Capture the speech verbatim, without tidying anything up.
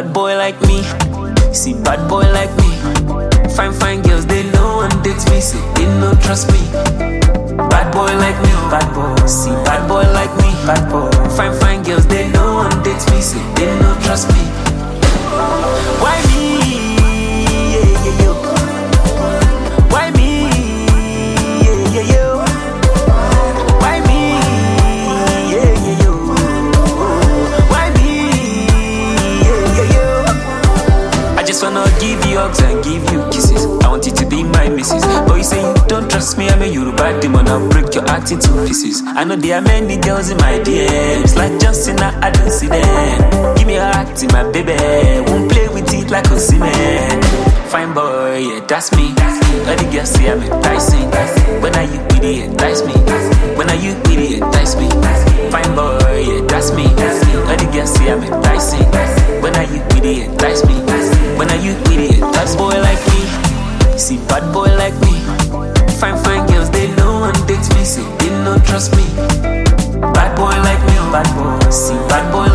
bad boy like me. See bad boy like me. Fine, fine girls, they know one dates me. Say they no trust me. Bad boy like me, bad boy. See bad boy like me, bad boy. Fine, fine girls, they know one dates me. Say they no trust me. Why me? Yeah, yeah, yo. Why me? Yeah, yeah, yo. Why me? Yeah, yeah, yo. Why me? Yeah, yeah, yo. I just wanna give you hugs and give you kisses. I want you to be my missus. But you say you don't trust me, I'm a Yoruba demon. I'll break your heart into pieces. I know there are many girls in my D Ms, like Justina, I don't see them. Give me a heart, my baby. Won't play with it like a cement. Fine boy, yeah, that's me. All the girls say I'm enticing. When are you with it, entice me? When are you with it, entice me? Fine boy, yeah, that's me. All the girls say I'm enticing. When are you with it, entice me? When are you with it, entice boy like me? See bad boy like me. Fine, fine girls, they know one dates me. Say they no trust me. Bad boy like me, bad boy. See bad boy